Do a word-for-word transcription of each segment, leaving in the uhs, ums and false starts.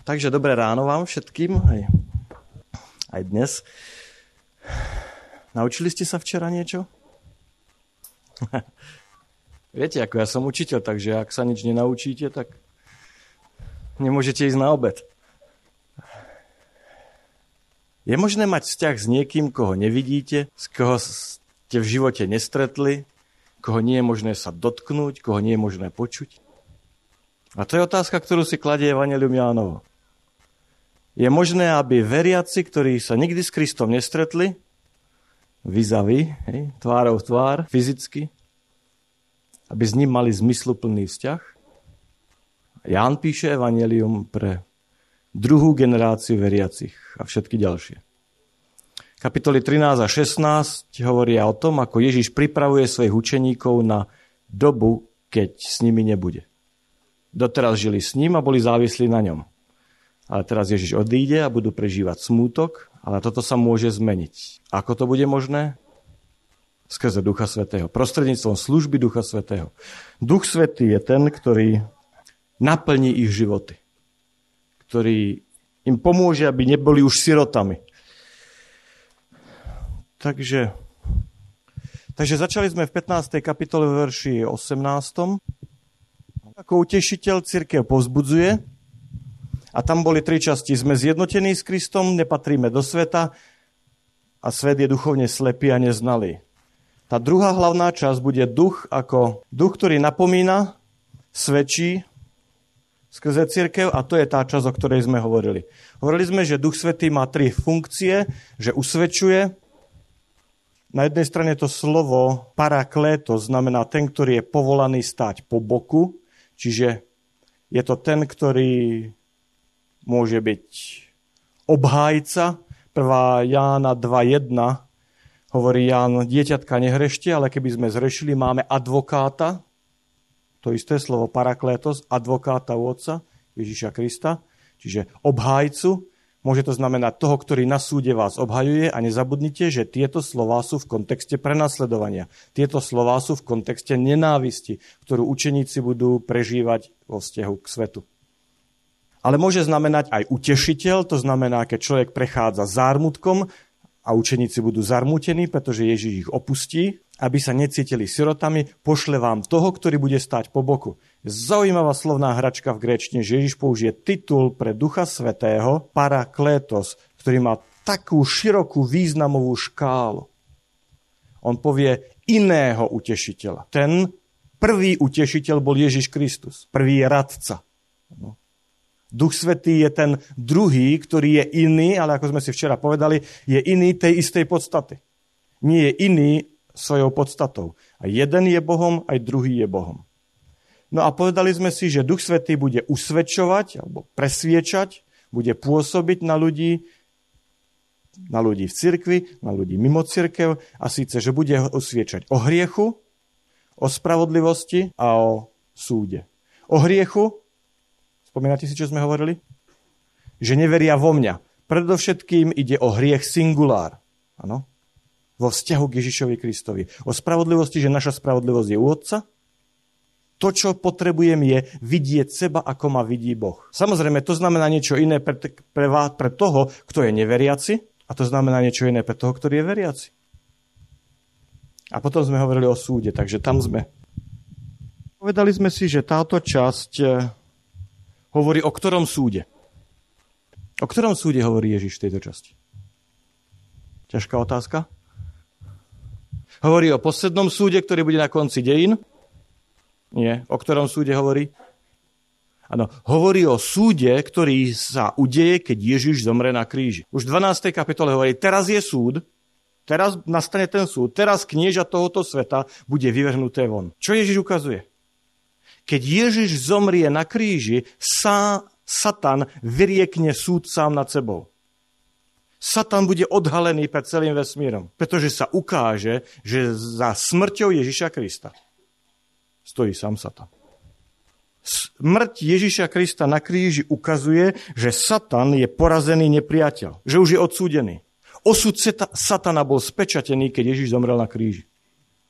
Takže dobré ráno vám všetkým, aj, aj dnes. Naučili ste sa včera niečo? Viete, ako ja som učiteľ, takže ak sa nič nenaučíte, tak nemôžete ísť na obed. Je možné mať vzťah s niekým, koho nevidíte, s koho ste v živote nestretli, koho nie je možné sa dotknúť, koho nie je možné počuť? A to je otázka, ktorú si kladie Evanjelium Jánovo. Je možné, aby veriaci, ktorí sa nikdy s Kristom nestretli, vis-a-vis, hej, tvárou v tvár, fyzicky, aby s ním mali zmysluplný vzťah? Ján píše Evanjelium pre druhú generáciu veriacich a všetky ďalšie. Kapitoly trinásť a šestnásť hovoria o tom, ako Ježiš pripravuje svojich učeníkov na dobu, keď s nimi nebude. Doteraz žili s ním a boli závislí na ňom. Ale teraz Ježiš odíde a budú prežívať smútok, ale toto sa môže zmeniť. Ako to bude možné? Skrze Ducha Svätého. Prostredníctvom služby Ducha Svätého. Duch Svätý je ten, ktorý naplní ich životy. Ktorý im pomôže, aby neboli už sirotami. Takže, takže začali sme v pätnástej kapitole v verši osemnástom. Ako utešiteľ cirkev povzbudzuje. A tam boli tri časti. Sme zjednotení s Kristom, nepatríme do sveta a svet je duchovne slepý a neznalý. Tá druhá hlavná časť bude duch ako duch, ktorý napomína, svedčí skrze cirkev a to je tá časť, o ktorej sme hovorili. Hovorili sme, že Duch Svätý má tri funkcie, že usvedčuje. Na jednej strane to slovo paraklétos znamená ten, ktorý je povolaný stáť po boku, čiže je to ten, ktorý môže byť obhájca. prvá Jána dva jedna hovorí Ján, dieťatka nehrešte, ale keby sme zrešili, máme advokáta, to isté slovo paraklétos, advokáta u Otca, Ježiša Krista, čiže obhájcu. Môže to znamenať toho, ktorý na súde vás obhajuje a nezabudnite, že tieto slová sú v kontexte prenasledovania. Tieto slová sú v kontexte nenávisti, ktorú učeníci budú prežívať vo vzťahu k svetu. Ale môže znamenať aj utešiteľ, to znamená, keď človek prechádza zármutkom a učeníci budú zarmútení, pretože Ježiš ich opustí, aby sa necítili sirotami, pošle vám toho, ktorý bude stáť po boku. Zaujímavá slovná hračka v gréčtine, že Ježiš použije titul pre Ducha Svätého, paraklétos, ktorý má takú širokú významovú škálu. On povie iného utešiteľa. Ten prvý utešiteľ bol Ježiš Kristus, prvý radca. No. Duch Svätý je ten druhý, ktorý je iný, ale ako sme si včera povedali, je iný tej istej podstaty. Nie je iný svojou podstatou. A jeden je Bohom, aj druhý je Bohom. No a povedali sme si, že Duch Svätý bude usvedčovať, alebo presviečať, bude pôsobiť na ľudí, na ľudí v cirkvi, na ľudí mimo cirkev, a síce, že bude usviečať o hriechu, o spravodlivosti a o súde. O hriechu, spomínate si, čo sme hovorili? Že neveria vo mňa. Predovšetkým ide o hriech singulár. Áno? Vo vzťahu k Ježišovi Kristovi. O spravodlivosti, že naša spravodlivosť je u Otca. To, čo potrebujem, je vidieť seba, ako ma vidí Boh. Samozrejme, to znamená niečo iné pre, pre, pre toho, kto je neveriaci, a to znamená niečo iné pre toho, ktorý je veriaci. A potom sme hovorili o súde, takže tam sme. Povedali sme si, že táto časť hovorí o ktorom súde. O ktorom súde hovorí Ježiš v tejto časti? Ťažká otázka. Hovorí o poslednom súde, ktorý bude na konci dejín? Nie. O ktorom súde hovorí? Áno, hovorí o súde, ktorý sa udeje, keď Ježiš zomre na kríži. Už v dvanástej kapitole hovorí, teraz je súd, teraz nastane ten súd, teraz knieža tohoto sveta bude vyvrhnuté von. Čo Ježiš ukazuje? Keď Ježiš zomrie na kríži, sa Satan vyriekne súd sám nad sebou. Satan bude odhalený pred celým vesmírom, pretože sa ukáže, že za smrťou Ježiša Krista stojí sám Satan. Smrť Ježiša Krista na kríži ukazuje, že Satan je porazený nepriateľ, že už je odsúdený. Osud Satana bol spečatený, keď Ježiš zomrel na kríži.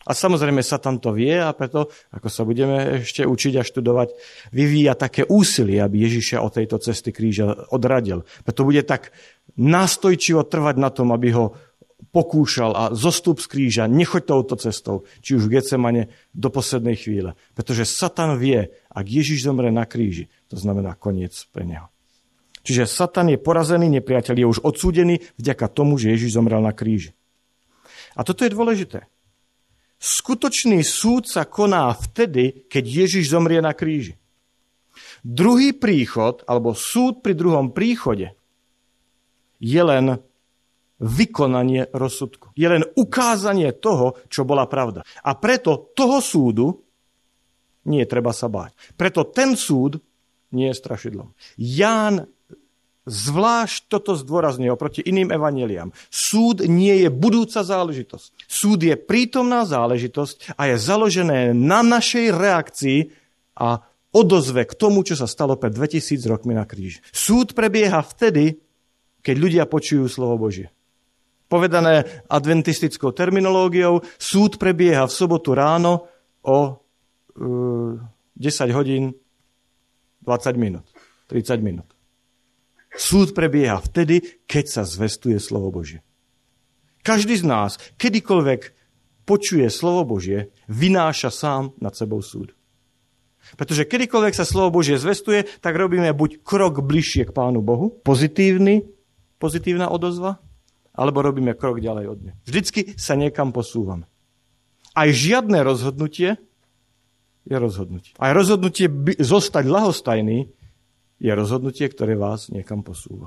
A samozrejme Satan to vie a preto, ako sa budeme ešte učiť a študovať, vyvíja také úsilie, aby Ježiša od tejto cesty kríža odradil. Preto bude tak nástojčivo trvať na tom, aby ho pokúšal a zostup z kríža, nechoď touto cestou, či už v Getsemane do poslednej chvíle. Pretože Satan vie, ak Ježiš zomre na kríži, to znamená koniec pre neho. Čiže Satan je porazený, nepriateľ je už odsúdený vďaka tomu, že Ježiš zomrel na kríži. A toto je dôležité. Skutočný súd sa koná vtedy, keď Ježiš zomrie na kríži. Druhý príchod, alebo súd pri druhom príchode, je len vykonanie rozsudku. Je len ukázanie toho, čo bola pravda. A preto toho súdu nie je treba sa báť. Preto ten súd nie je strašidlom. Ján zvlášť toto zdôrazňuje oproti iným evanjeliám. Súd nie je budúca záležitosť. Súd je prítomná záležitosť a je založené na našej reakcii a odozve k tomu, čo sa stalo pred dvetisíc rokmi na kríži. Súd prebieha vtedy, keď ľudia počujú slovo Božie. Povedané adventistickou terminológiou, súd prebieha v sobotu ráno o uh, desať hodín dvadsať minút, tridsať minút. Súd prebieha vtedy, keď sa zvestuje slovo Božie. Každý z nás, kedykoľvek počuje slovo Božie, vynáša sám nad sebou súd. Pretože kedykoľvek sa slovo Božie zvestuje, tak robíme buď krok bližšie k Pánu Bohu, pozitívny, pozitívna odozva, alebo robíme krok ďalej od neho. Vždycky sa niekam posúvame. Aj žiadne rozhodnutie je rozhodnutie. Aj rozhodnutie by, zostať ľahostajný je rozhodnutie, ktoré vás niekam posúva.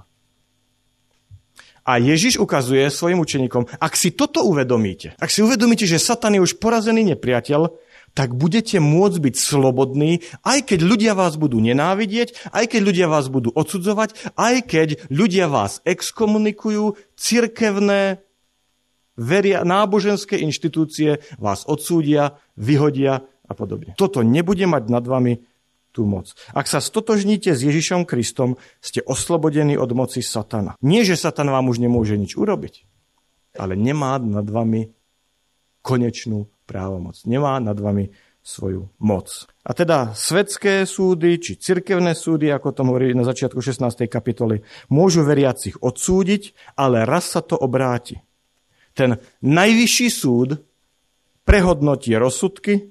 A Ježiš ukazuje svojim učeníkom, ak si toto uvedomíte, ak si uvedomíte, že Satan je už porazený nepriateľ, tak budete môcť byť slobodní, aj keď ľudia vás budú nenávidieť, aj keď ľudia vás budú odsudzovať, aj keď ľudia vás exkomunikujú, cirkevné, veria, náboženské inštitúcie vás odsúdia, vyhodia a podobne. Toto nebude mať nad vami tú moc. Ak sa stotožníte s Ježišom Kristom, ste oslobodení od moci Satana. Nie, že Satan vám už nemôže nič urobiť, ale nemá nad vami konečnú právomoc. Nemá nad vami svoju moc. A teda svetské súdy, či cirkevné súdy, ako tom hovorí na začiatku šestnástej kapitoly, môžu veriacich odsúdiť, ale raz sa to obráti. Ten najvyšší súd prehodnotí rozsudky,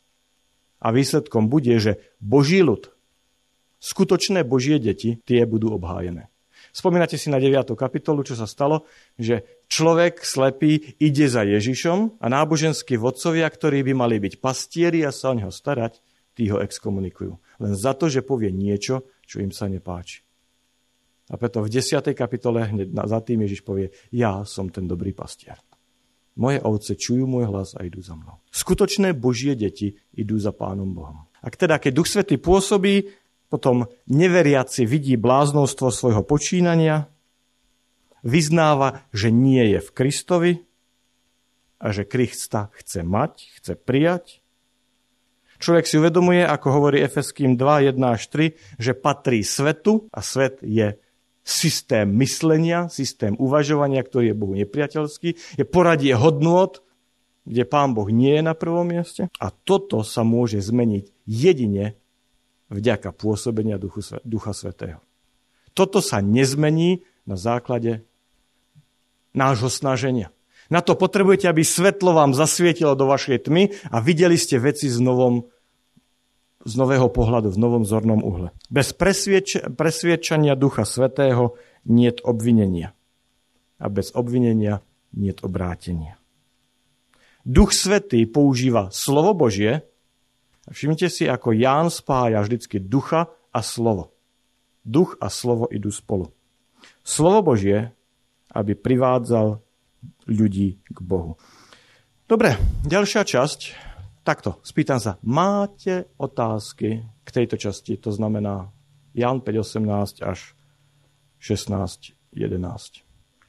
a výsledkom bude, že Boží ľud, skutočné Božie deti, tie budú obhájené. Spomínate si na deviatu kapitolu, čo sa stalo, že človek slepý ide za Ježišom a náboženskí vodcovia, ktorí by mali byť pastieri a sa o neho starať, tí ho exkomunikujú. Len za to, že povie niečo, čo im sa nepáči. A preto v desiatej kapitole hneď za tým Ježiš povie, ja som ten dobrý pastier. Moje ovce čujú môj hlas a idú za mnou. Skutočné Božie deti idú za Pánom Bohom. Ak teda, keď Duch Svätý pôsobí, potom neveriaci vidí bláznostvo svojho počínania, vyznáva, že nie je v Kristovi a že Krista chce mať, chce prijať. Človek si uvedomuje, ako hovorí Efeským dva, jedna až tri, že patrí svetu a svet je systém myslenia, systém uvažovania, ktorý je Bohu nepriateľský, je poradie hodnôt, kde Pán Boh nie je na prvom mieste. A toto sa môže zmeniť jedine vďaka pôsobenia Duchu, Ducha Svätého. Toto sa nezmení na základe nášho snaženia. Na to potrebujete, aby svetlo vám zasvietilo do vašej tmy a videli ste veci z novom z nového pohľadu, v novom zornom uhle. Bez presviedč- presviedčania Ducha Svätého niet obvinenia. A bez obvinenia niet obrátenia. Duch Svätý používa slovo Božie. A všimnite si, ako Ján spája vždycky ducha a slovo. Duch a slovo idú spolu. Slovo Božie, aby privádzal ľudí k Bohu. Dobre, ďalšia časť. Takto, spýtam sa, máte otázky k tejto časti? To znamená Ján päť osemnásť až šestnásť jedenásť.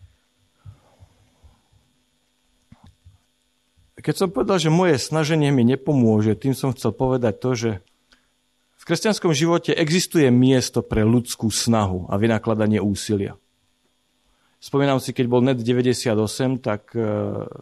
Keď som povedal, že moje snaženie mi nepomôže, tým som chcel povedať to, že v kresťanskom živote existuje miesto pre ľudskú snahu a vynakladanie úsilia. Spomínam si, keď bol net deväťdesiatosem, tak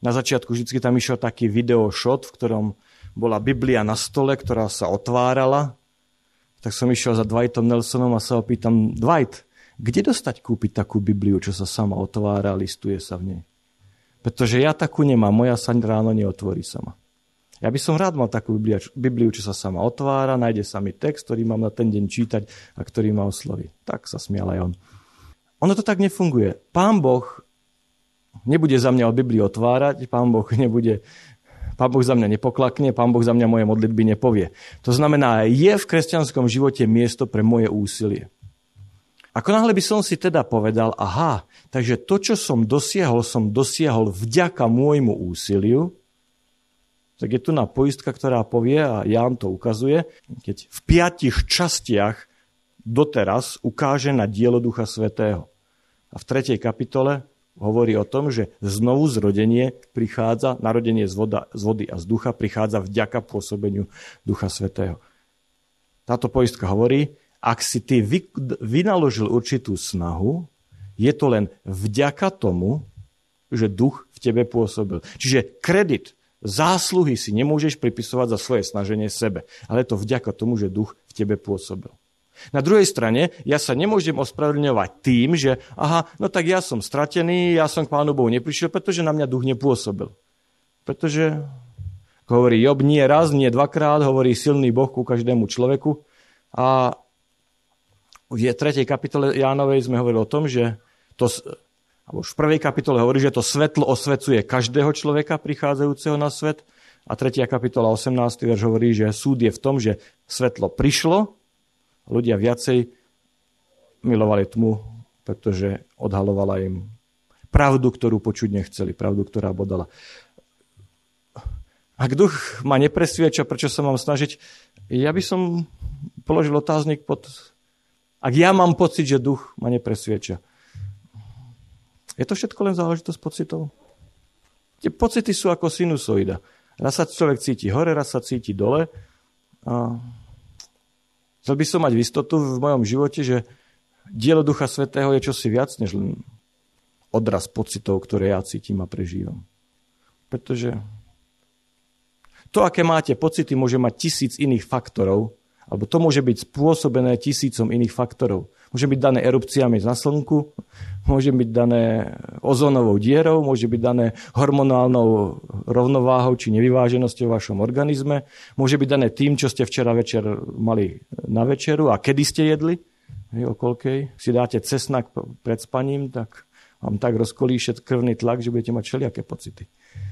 Na začiatku vždy tam išiel taký videoshot, v ktorom bola Biblia na stole, ktorá sa otvárala. Tak som išiel za Dwightom Nelsonom a sa opýtam, Dwight, kde dostať kúpiť takú Bibliu, čo sa sama otvára a listuje sa v nej? Pretože ja takú nemám, moja sa ráno neotvorí sama. Ja by som rád mal takú Bibliu, Bibliu, čo sa sama otvára, nájde sa mi text, ktorý mám na ten deň čítať a ktorý ma osloví. Tak sa smial aj on. Ono to tak nefunguje. Pán Boh nebude za mňa o Bibliu otvárať, Pán Boh nebude, Pán Boh za mňa nepoklakne, Pán Boh za mňa moje modlitby nepovie. To znamená, je v kresťanskom živote miesto pre moje úsilie. Ako náhle by som si teda povedal, aha, takže to, čo som dosiahol, som dosiahol vďaka môjmu úsiliu, tak je tu na poistka, ktorá povie, a Ján to ukazuje, keď v piatich častiach doteraz ukáže na dielo Ducha Svätého. A v tretej kapitole hovorí o tom, že znovu zrodenie prichádza, narodenie z, voda, z vody a z ducha prichádza vďaka pôsobeniu Ducha Svätého. Táto poistka hovorí, ak si ty vy, vynaložil určitú snahu, je to len vďaka tomu, že duch v tebe pôsobil. Čiže kredit, zásluhy si nemôžeš pripisovať za svoje snaženie sebe, ale je to vďaka tomu, že duch v tebe pôsobil. Na druhej strane, ja sa nemôžem ospravedlňovať tým, že aha, no tak ja som stratený, ja som k Pánu Bohu neprišiel, pretože na mňa duch nepôsobil. Pretože, ako hovorí Job, nie raz, nie dvakrát, hovorí silný Boh ku každému človeku. A v tretej kapitole Jánovej sme hovorili o tom, že to, alebo v prvej kapitole hovorí, že to svetlo osvecuje každého človeka prichádzajúceho na svet. A tretia kapitola osemnásty verš hovorí, že súd je v tom, že svetlo prišlo, ľudia viacej milovali tmu, pretože odhalovala im pravdu, ktorú počuť nechceli, pravdu, ktorá bodala. Ak duch ma nepresvieča, prečo sa mám snažiť, ja by som položil otáznik pod... Ak ja mám pocit, že duch ma nepresvieča, je to všetko len záležitosť pocitov? Tie pocity sú ako sinusoida. Raz sa človek cíti hore, raz sa cíti dole. A chcel by som mať istotu v mojom živote, že dielo Ducha Svätého je čosi viac, než len odraz pocitov, ktoré ja cítim a prežívam. Pretože to, aké máte pocity, môže mať tisíc iných faktorov, alebo to môže byť spôsobené tisícom iných faktorov. Môže byť dané erupciami na slnku, môže byť dané ozónovou dierou, môže byť dané hormonálnou rovnováhou či nevyváženosťou v vašom organizme, môže byť dané tým, čo ste včera večer mali na večeru a kedy ste jedli, o koľkej. Si dáte cesnak pred spaním, tak vám tak rozkolíše krvný tlak, že budete mať všelijaké pocity.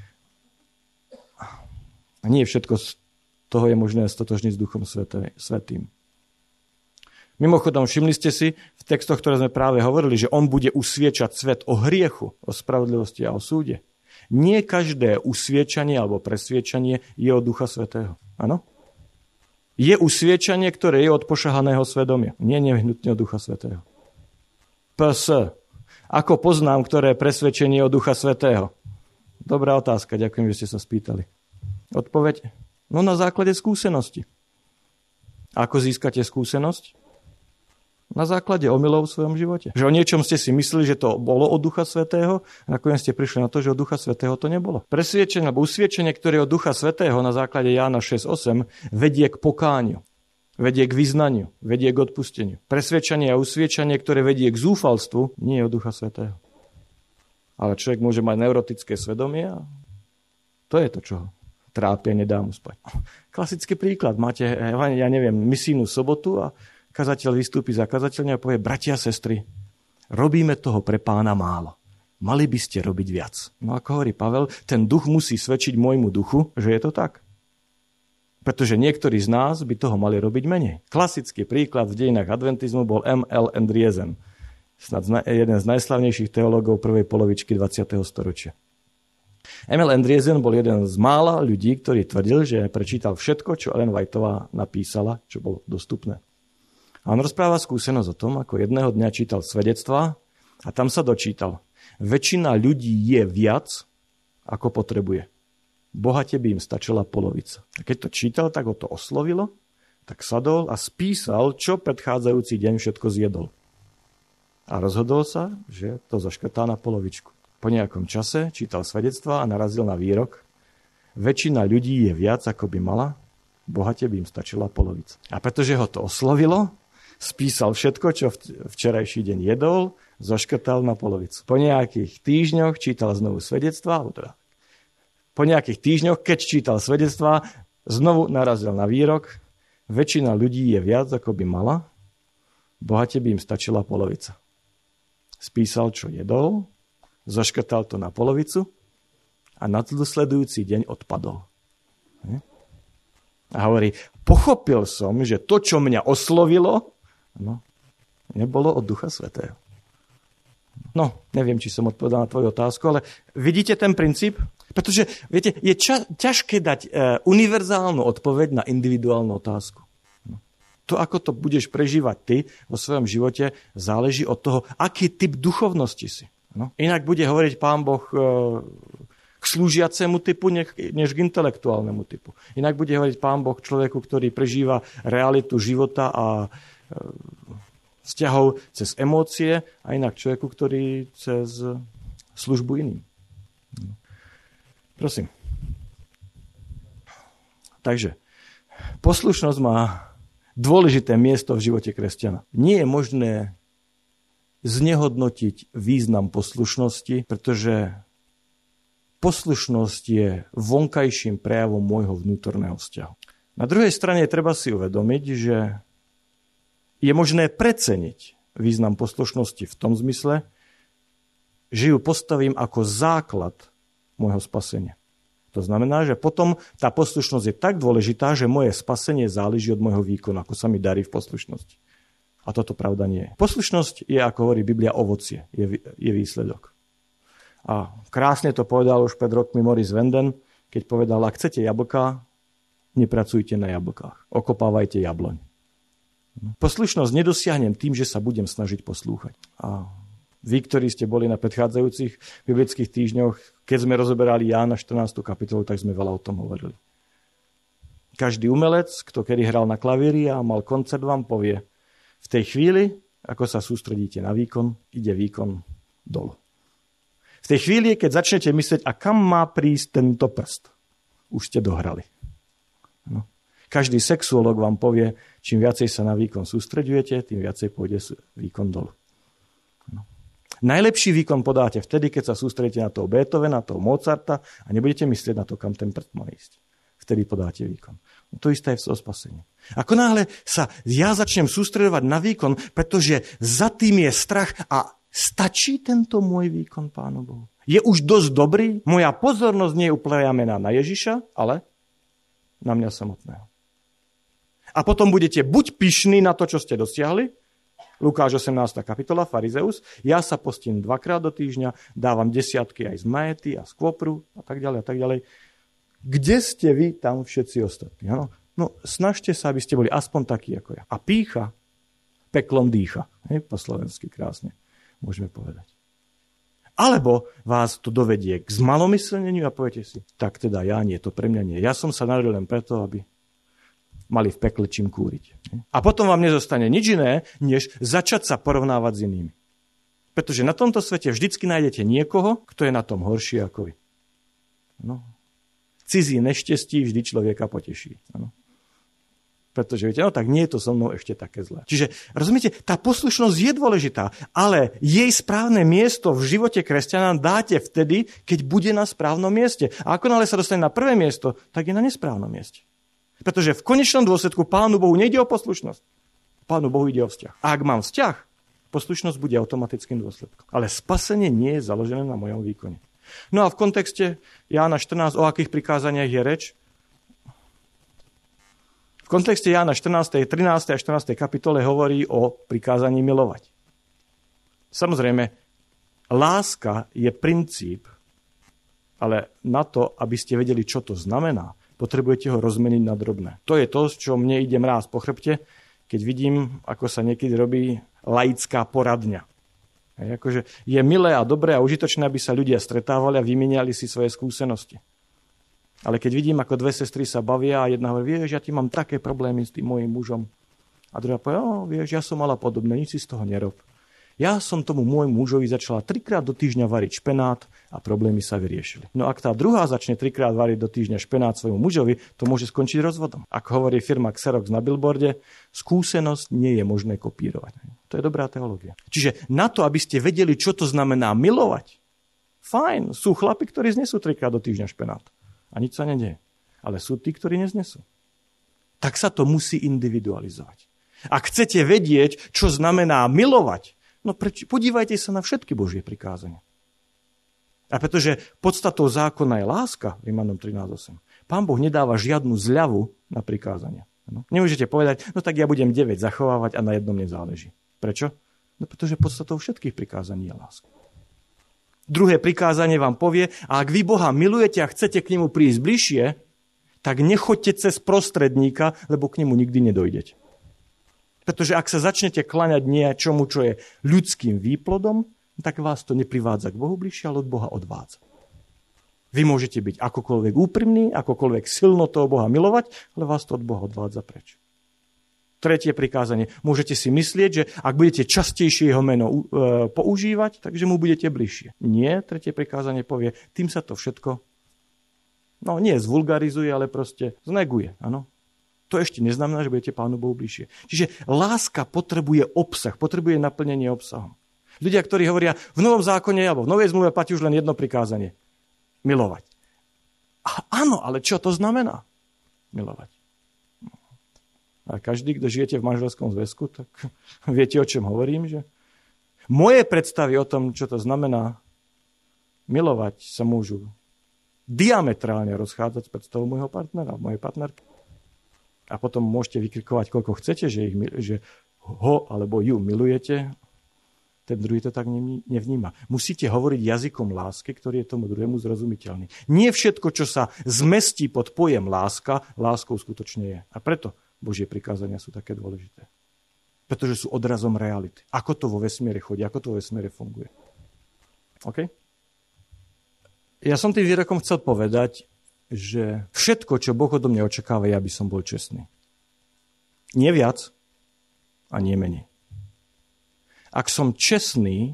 A nie všetko z toho je možné stotožniť s Duchom Svätým. Mimochodom, všimli ste si v textoch, ktoré sme práve hovorili, že on bude usviečať svet o hriechu, o spravodlivosti a o súde. Nie každé usviečanie alebo presviečanie je od Ducha Svätého. Áno? Je usviečanie, ktoré je od pošahaného svedomia. Nie nevyhnutne od Ducha Svätého. P S. Ako poznám, ktoré je presvedčenie od Ducha Svätého? Dobrá otázka, ďakujem, že ste sa spýtali. Odpoveď? No na základe skúsenosti. Ako získate skúsenosť? Na základe omylov v svojom živote. Že o niečom ste si mysleli, že to bolo od Ducha Svätého, a nakoniec ste prišli na to, že od Ducha Svätého to nebolo. Presviečenie alebo usviečenie, ktoré je od Ducha Svätého na základe Jána šesť osem, vedie k pokániu, vedie k vyznaniu, vedie k odpusteniu. Presviečanie a usviečanie, ktoré vedie k zúfalstvu, nie je od Ducha Svätého. Ale človek môže mať neurotické svedomie a to je to, čo trápia, nedá mu spať. Klasický príklad. Máte, ja neviem, misijnú sobotu a kazateľ vystúpi za kazateľne a povie, bratia a sestry, robíme toho pre Pána málo. Mali by ste robiť viac. No ako hovorí Pavel, ten duch musí svedčiť môjmu duchu, že je to tak. Pretože niektorí z nás by toho mali robiť menej. Klasický príklad v dejinách adventizmu bol M L Andriesen. Snad jeden z najslavnejších teológov prvej polovičky dvadsiateho storočia. Emil Andriesen bol jeden z mála ľudí, ktorý tvrdil, že prečítal všetko, čo Ellen Whiteová napísala, čo bolo dostupné. A on rozpráva skúsenosť o tom, ako jedného dňa čítal svedectvá a tam sa dočítal. Väčšina ľudí je viac, ako potrebuje. Bohate by im stačila polovica. A keď to čítal, tak ho to oslovilo, tak sadol a spísal, čo predchádzajúci deň všetko zjedol. A rozhodol sa, že to zaškrtá na polovičku. Po nejakom čase čítal svedectvá a narazil na výrok: väčšina ľudí je viac, ako by mala, bohate by im stačila polovica. A pretože ho to oslovilo, spísal všetko, čo včerajší deň jedol, zoškrtal na polovicu. Po nejakých týždňoch čítal znovu svedectvá, teda po nejakých týždňoch, keď čítal svedectvá, znovu narazil na výrok: väčšina ľudí je viac, ako by mala, bohate by im stačila polovica. Spísal, čo jedol, zoškrtal to na polovicu a nasledujúci deň odpadol. A hovorí: pochopil som, že to, čo mňa oslovilo, no, nebolo od Ducha Svätého. No, neviem, či som odpovedal na tvoju otázku, ale vidíte ten princíp? Pretože, viete, je ča- ťažké dať e, univerzálnu odpoveď na individuálnu otázku. No. To, ako to budeš prežívať ty vo svojom živote, záleží od toho, aký typ duchovnosti si. No. Inak bude hovoriť Pán Boh e, k slúžiacemu typu, než, než k intelektuálnemu typu. Inak bude hovoriť Pán Boh človeku, ktorý prežíva realitu života a e, vzťahov cez emócie, a inak človeku, ktorý cez službu iným. Prosím. Takže, poslušnosť má dôležité miesto v živote kresťana. Nie je možné znehodnotiť význam poslušnosti, pretože poslušnosť je vonkajším prejavom môjho vnútorného vzťahu. Na druhej strane treba si uvedomiť, že je možné preceniť význam poslušnosti v tom zmysle, že ju postavím ako základ môjho spasenia. To znamená, že potom tá poslušnosť je tak dôležitá, že moje spasenie záleží od môjho výkonu, ako sa mi darí v poslušnosti. A toto pravda nie je. Poslušnosť je, ako hovorí Biblia, ovocie, je, je výsledok. A krásne to povedal už pred rokmi Maurice Venden, keď povedal: ak chcete jablká, nepracujte na jablkách, okopávajte jabloň. Poslušnosť nedosiahnem tým, že sa budem snažiť poslúchať. A vy, ktorí ste boli na predchádzajúcich biblických týždňoch, keď sme rozoberali Jána štrnástu kapitolu, tak sme veľa o tom hovorili. Každý umelec, kto kedy hral na klavíri a mal koncert, vám povie: v tej chvíli, ako sa sústredíte na výkon, ide výkon dolu. V tej chvíli, keď začnete myslieť, a kam má prísť tento prst, už ste dohrali. No. Každý sexuológ vám povie, čím viacej sa na výkon sústreďujete, tým viacej pôjde výkon dolu. No. Najlepší výkon podáte vtedy, keď sa sústredíte na toho Beethovena, na toho Mozarta a nebudete myslieť na to, kam ten prst má ísť. Vtedy podáte výkon. No to isté je v spasení. Ako náhle sa ja začnem sústredovať na výkon, pretože za tým je strach a stačí tento môj výkon Pánu Bohu. Je už dosť dobrý, moja pozornosť nie je upriamená na Ježiša, ale na mňa samotného. A potom budete buď pyšní na to, čo ste dosiahli, Lukáš osemnásta kapitola, farizeus, ja sa postím dvakrát do týždňa, dávam desiatky aj z maety a z kvopru a tak ďalej a tak ďalej. Kde ste vy, tam všetci ostatní? Ano? No, snažte sa, aby ste boli aspoň takí ako ja. A pýcha peklom dýcha. Hej, po slovensky krásne môžeme povedať. Alebo vás to dovedie k zmalomysleniu a poviete si: tak teda ja nie, to pre mňa nie. Ja som sa narodil len preto, aby mali v pekle čím kúriť. A potom vám nezostane nič iné, než začať sa porovnávať s inými. Pretože na tomto svete vždycky nájdete niekoho, kto je na tom horší ako vy. No. Cizí nešťastí vždy človeka poteší. Ano. Pretože viete, no tak nie je to so mnou ešte také zlé. Čiže, rozumiete, tá poslušnosť je dôležitá, ale jej správne miesto v živote kresťana dáte vtedy, keď bude na správnom mieste. A ako náhle sa dostane na prvé miesto, tak je na nesprávnom mieste. Pretože v konečnom dôsledku Pánu Bohu nejde o poslušnosť. Pánu Bohu ide o vzťah. A ak mám vzťah, poslušnosť bude automatickým dôsledkom. Ale spasenie nie je založené na mojom výkone. No a v kontexte Jána štrnásť, o akých prikázaniach je reč? V kontexte Jána štrnástej, trinástej a štrnástej kapitole hovorí o prikázaní milovať. Samozrejme, láska je princíp, ale na to, aby ste vedeli, čo to znamená, potrebujete ho rozmeniť na drobné. To je to, čo mne ide mráz po chrbte, keď vidím, ako sa niekedy robí laická poradňa. Hej, akože je milé a dobré a užitočné, aby sa ľudia stretávali a vymieniali si svoje skúsenosti. Ale keď vidím, ako dve sestry sa bavia a jedna hovorí: vieš, ja ti mám také problémy s tým mojím mužom. A druhá povie: o, vieš, ja som mala podobné, nič si z toho nerob. Ja som tomu môjmu mužovi začala trikrát do týždňa variť špenát a problémy sa vyriešili. No ak tá druhá začne trikrát variť do týždňa špenát svojmu mužovi, to môže skončiť rozvodom. Ako hovorí firma Xerox na billboarde, skúsenosť nie je možné kopírovať. To je dobrá teológia. Čiže na to, aby ste vedeli, čo to znamená milovať, fajn, sú chlapi, ktorí znesú trikrát do týždňa špenát. A nič sa nedieje. Ale sú tí, ktorí neznesú. Tak sa to musí individualizovať. Ak chcete vedieť, čo znamená milovať, no preč, podívajte sa na všetky Božie prikázania. A pretože podstatou zákona je láska, Rímanom trinásť osem, Pán Boh nedáva žiadnu zľavu na prikázania. No, nemôžete povedať, no tak ja budem deväť zachovávať a na jednom nezáleží. Prečo? No pretože podstatou všetkých prikázaní je láska. Druhé prikázanie vám povie, a ak vy Boha milujete a chcete k nemu prísť bližšie, tak nechoďte cez prostredníka, lebo k nemu nikdy nedojdete. Pretože ak sa začnete kláňať niečomu, čo je ľudským výplodom, tak vás to neprivádza k Bohu bližšie, ale od Boha odvádza. Vy môžete byť akokoľvek úprimní, akokoľvek silno toho Boha milovať, ale vás to od Boha odvádza preč. Tretie prikázanie. Môžete si myslieť, že ak budete častejšie jeho meno e, používať, takže mu budete bližšie. Nie, tretie prikázanie povie, tým sa to všetko, no nie zvulgarizuje, ale proste zneguje, áno. To ešte neznamená, že budete Pánu Bohu bližšie. Čiže láska potrebuje obsah, potrebuje naplnenie obsahom. Ľudia, ktorí hovoria, v Novom zákone alebo v Novej zmluve platí už len jedno prikázanie. Milovať. A áno, ale čo to znamená? Milovať. A každý, kto žijete v manželskom zväzku, tak viete, o čom hovorím, že moje predstavy o tom, čo to znamená milovať, sa môžu diametrálne rozchádzať s predstavou môjho partnera, mojej partnerky. A potom môžete vykrikovať, koľko chcete, že, ich, že ho alebo ju milujete. Ten druhý to tak nevníma. Musíte hovoriť jazykom lásky, ktorý je tomu druhému zrozumiteľný. Nie všetko, čo sa zmestí pod pojem láska, láskou skutočne je. A preto Božie prikázania sú také dôležité. Pretože sú odrazom reality. Ako to vo vesmíre chodí, ako to vo vesmíre funguje. OK? Ja som tým výrokom chcel povedať, že všetko, čo Boh odo mňa očakáva, ja by som bol čestný. Nie viac a nie menej. Ak som čestný,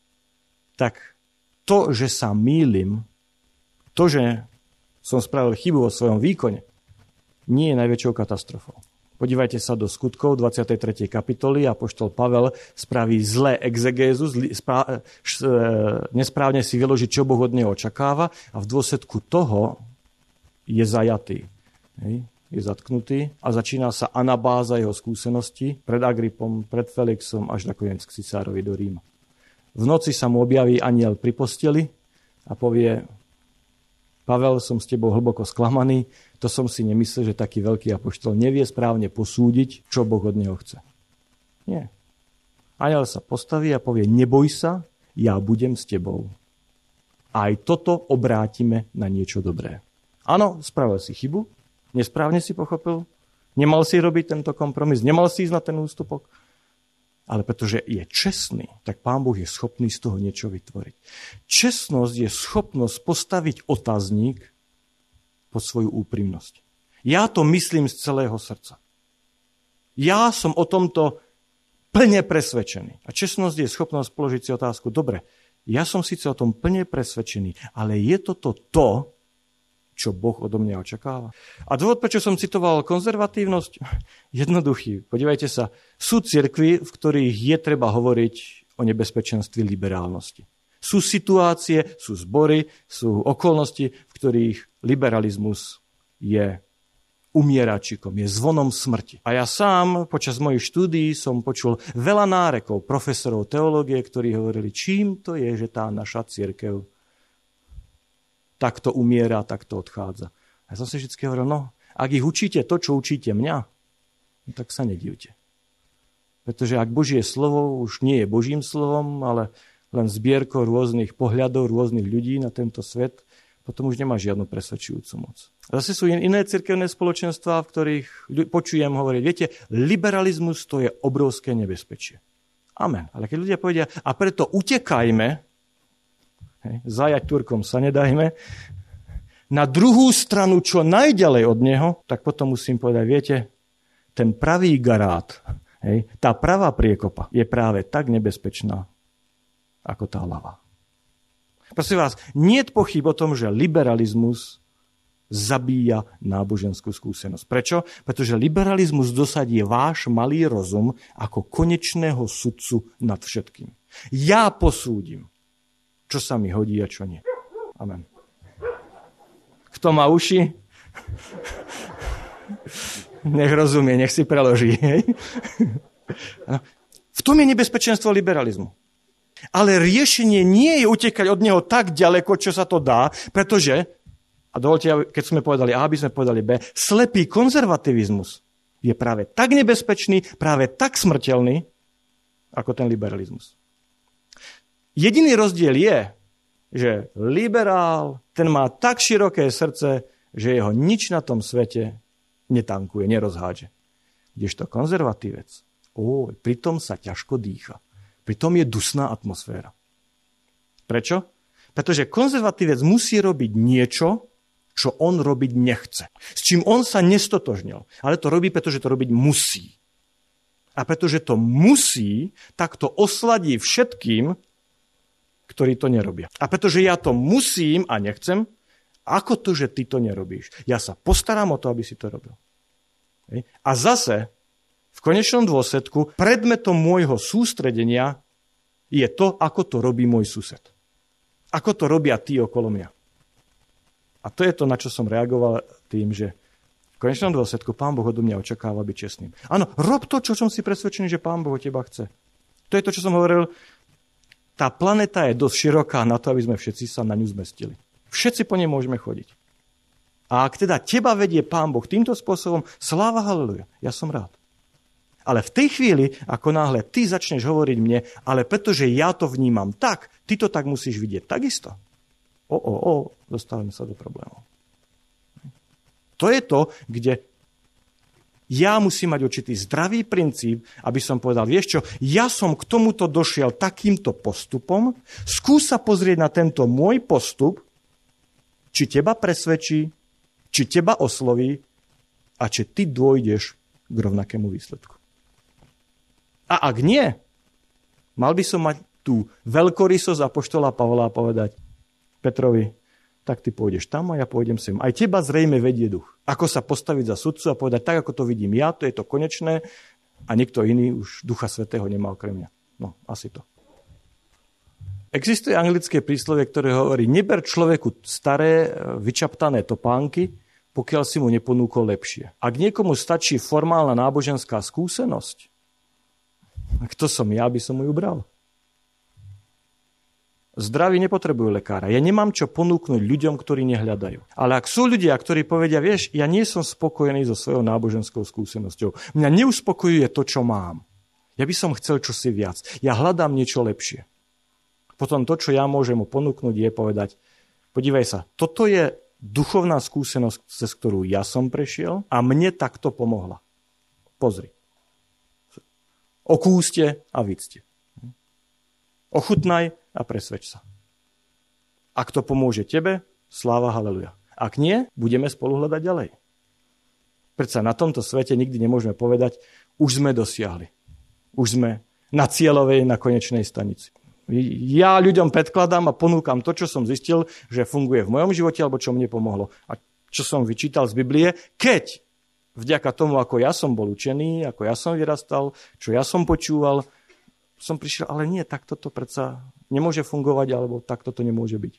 tak to, že sa mýlim, to, že som spravil chybu vo svojom výkone, nie je najväčšou katastrofou. Podívajte sa do skutkov dvadsiatej tretej kapitoly a apoštol Pavel spraví zlé exegézu, zlý, spra, š, nesprávne si vyloží, čo Boh od neho očakáva a v dôsledku toho je zajatý, hej, je zatknutý a začína sa anabáza jeho skúseností pred Agripom, pred Felixom až nakoniec k cisárovi do Ríma. V noci sa mu objaví anjel pri posteli a povie: Pavel, som s tebou hlboko sklamaný, to som si nemyslel, že taký veľký apoštol nevie správne posúdiť, čo Boh od neho chce. Nie. Anjel sa postaví a povie: neboj sa, ja budem s tebou. A aj toto obrátime na niečo dobré. Áno, spravil si chybu, nesprávne si pochopil, nemal si robiť tento kompromis, nemal si ísť na ten ústupok, ale pretože je čestný, tak Pán Boh je schopný z toho niečo vytvoriť. Čestnosť je schopnosť postaviť otáznik pod svoju úprimnosť. Ja to myslím z celého srdca. Ja som o tomto plne presvedčený. A čestnosť je schopnosť položiť si otázku: dobre, ja som síce o tom plne presvedčený, ale je toto to, čo Boh odo mňa očakáva. A dôvod, prečo som citoval konzervatívnosť, jednoduchý. Podívajte sa, sú cirkvi, v ktorých je treba hovoriť o nebezpečenstve liberálnosti. Sú situácie, sú zbory, sú okolnosti, v ktorých liberalizmus je umieračikom, je zvonom smrti. A ja sám počas mojich štúdií som počul veľa nárekov profesorov teológie, ktorí hovorili, čím to je, že tá naša cirkev takto umiera, takto odchádza. A ja som si vždy hovoril, no, ak ich učíte to, čo učíte mňa, no, tak sa nedivte. Pretože ak Božie slovo už nie je Božím slovom, ale len zbierko rôznych pohľadov, rôznych ľudí na tento svet, potom už nemá žiadnu presvedčujúcu moc. A zase sú iné cirkevné spoločenstvá, v ktorých počujem hovoriť, viete, liberalizmus to je obrovské nebezpečie. Amen. Ale keď ľudia povedia, a preto utekajme, hej, zajať Turkom sa nedajme, na druhú stranu čo najďalej od neho, tak potom musím povedať, viete, ten pravý garát Hej. Tá pravá priekopa je práve tak nebezpečná, ako tá ľavá. Prosím vás, nie je pochyb o tom, že liberalizmus zabíja náboženskú skúsenosť. Prečo? Pretože liberalizmus dosadí váš malý rozum ako konečného sudcu nad všetkým. Ja posúdim, čo sa mi hodí a čo nie. Amen. Kto má uši? Nech rozumie, nech si preloží. Hej? V tom je nebezpečenstvo liberalizmu. Ale riešenie nie je utekať od neho tak ďaleko, čo sa to dá, pretože, a dovolte, keď sme povedali A, aby sme povedali B, slepý konzervativizmus je práve tak nebezpečný, práve tak smrteľný, ako ten liberalizmus. Jediný rozdiel je, že liberál, ten má tak široké srdce, že jeho nič na tom svete netankuje, nerozhádže. Kdežto konzervatívec, ó, pritom sa ťažko dýcha. Pritom je dusná atmosféra. Prečo? Pretože konzervatívec musí robiť niečo, čo on robiť nechce. S čím on sa nestotožnil. Ale to robí, pretože to robiť musí. A pretože to musí, tak to osladí všetkým, ktorí to nerobia. A pretože ja to musím a nechcem, ako to, že ty to nerobíš? Ja sa postaram o to, aby si to robil. A zase, v konečnom dôsledku, predmetom môjho sústredenia je to, ako to robí môj sused. Ako to robia tí okolo mňa. A to je to, na čo som reagoval tým, že v konečnom dôsledku Pán Boh odo mňa očakáva byť čestným. Áno, rob to, čo som si presvedčený, že Pán Boh od teba chce. To je to, čo som hovoril. Tá planeta je dosť široká na to, aby sme všetci sa na ňu zmestili. Všetci po nej môžeme chodiť. A ak teda teba vedie Pán Boh týmto spôsobom, sláva, haleluja, ja som rád. Ale v tej chvíli, ako náhle ty začneš hovoriť mne, ale pretože ja to vnímam tak, ty to tak musíš vidieť takisto. O, o, o, dostávame sa do problémov. To je to, kde ja musím mať určitý zdravý princíp, aby som povedal, vieš čo, ja som k tomuto došiel takýmto postupom, skús sa pozrieť na tento môj postup, či teba presvedčí, či teba osloví a či ty dôjdeš k rovnakému výsledku. A ak nie, mal by som mať tú veľkorysosť apoštola Pavla povedať Petrovi, tak ty pôjdeš tam a ja pôjdem sem. Aj teba zrejme vedie duch. Ako sa postaviť za sudcu a povedať, tak ako to vidím ja, to je to konečné a niekto iný už Ducha Svätého nemá okrem mňa. No, asi to. Existuje anglické príslovie, ktoré hovorí, neber človeku staré, vyčaptané topánky, pokiaľ si mu neponúkol lepšie. Ak niekomu stačí formálna náboženská skúsenosť, kto som ja, aby som mu ju bral? Zdraví nepotrebujú lekára. Ja nemám čo ponúknuť ľuďom, ktorí nehľadajú. Ale ak sú ľudia, ktorí povedia, vieš, ja nie som spokojený so svojou náboženskou skúsenosťou. Mňa neuspokojuje to, čo mám. Ja by som chcel čosi viac. Ja hľadám niečo lepšie. Potom to, čo ja môžem mu ponúknuť, je povedať, podívaj sa, toto je duchovná skúsenosť, cez ktorú ja som prešiel a mne takto pomohla. Pozri. Okúste a vycte. Ochutnaj a presvedč sa. Ak to pomôže tebe, sláva, haleluja. Ak nie, budeme spolu hľadať ďalej. Predsa na tomto svete nikdy nemôžeme povedať, už sme dosiahli. Už sme na cieľovej, na konečnej stanici. Ja ľuďom predkladám a ponúkam to, čo som zistil, že funguje v mojom živote, alebo čo mne pomohlo. A čo som vyčítal z Biblie, keď vďaka tomu, ako ja som bol učený, ako ja som vyrastal, čo ja som počúval, som prišiel, ale nie, takto to predsa nemôže fungovať, alebo takto to nemôže byť.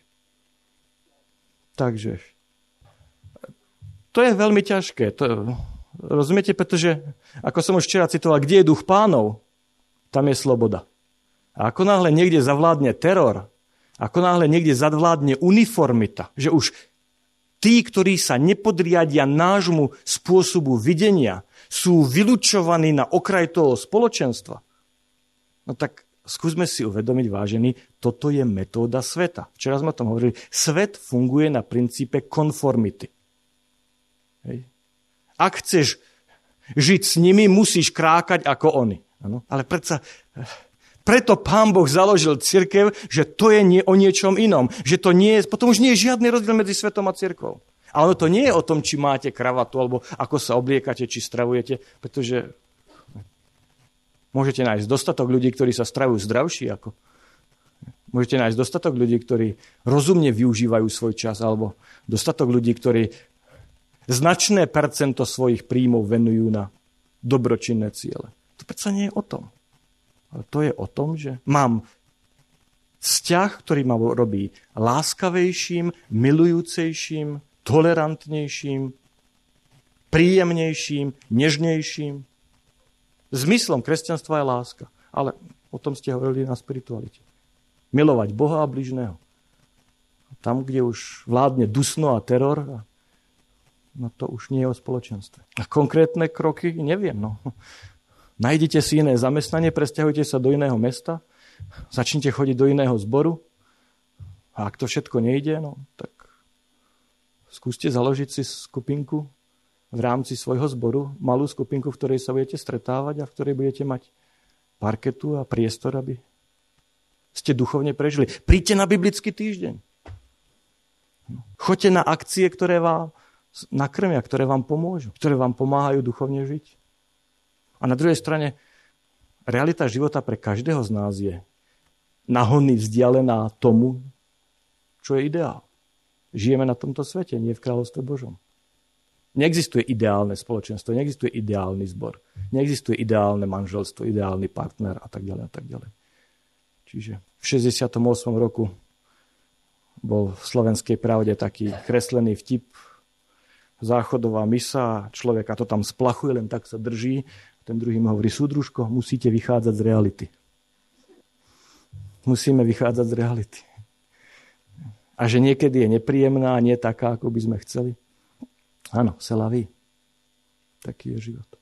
Takže to je veľmi ťažké. To, rozumiete, pretože, ako som už včera citoval, kde je duch Pánov, tam je sloboda. A ako náhle niekde zavládne teror, ako náhle niekde zavládne uniformita, že už tí, ktorí sa nepodriadia nášmu spôsobu videnia, sú vylučovaní na okraj toho spoločenstva, no tak skúsme si uvedomiť, vážení, toto je metóda sveta. Včera sme o tom hovorili. Svet funguje na princípe konformity. Hej. Ak chceš žiť s nimi, musíš krákať ako oni. Ano? Ale predsa... Preto Pán Boh založil cirkev, že to je nie o niečom inom. Že to nie je, potom už nie je žiadny rozdiel medzi svetom a cirkvou. Ale to nie je o tom, či máte kravatu, alebo ako sa obliekate, či stravujete, pretože Môžete nájsť dostatok ľudí, ktorí sa stravujú zdravší ako. Môžete nájsť dostatok ľudí, ktorí rozumne využívajú svoj čas, alebo dostatok ľudí, ktorí značné percento svojich príjmov venujú na dobročinné ciele. To predsa nie je o tom. Ale to je o tom, že mám vzťah, ktorý ma robí láskavejším, milujúcejším, tolerantnejším, príjemnejším, nežnejším. Zmyslom kresťanstva je láska. Ale o tom ste hovorili na spiritualite. Milovať Boha a bližného. Tam, kde už vládne dusno a teror, no to už nie je o spoločenstve. A konkrétne kroky, neviem. No. Nájdite si iné zamestnanie, presťahujte sa do iného mesta, začnite chodiť do iného zboru a ak to všetko nejde, no tak skúste založiť si skupinku v rámci svojho zboru, malú skupinku, v ktorej sa budete stretávať a v ktorej budete mať parketu a priestor, aby ste duchovne prežili. Príďte na biblický týždeň. Choďte na akcie, ktoré vám nakrmia, ktoré vám pomôžu, ktoré vám pomáhajú duchovne žiť. A na druhej strane, realita života pre každého z nás je nahony vzdialená tomu, čo je ideál. Žijeme na tomto svete, nie v kráľovstve Božom. Neexistuje ideálne spoločenstvo, neexistuje ideálny zbor, neexistuje ideálne manželstvo, ideálny partner a tak ďalej a tak ďalej. Čiže v šesťdesiatom ôsmom roku bol v Slovenskej pravde taký kreslený vtip, záchodová misa, človek a to tam splachuje, len tak sa drží. Ten druhý mu hovorí, súdružko, musíte vychádzať z reality. Musíme vychádzať z reality. A že niekedy je nepríjemná a nie taká, ako by sme chceli. Áno, c'est la vie. Taký je život.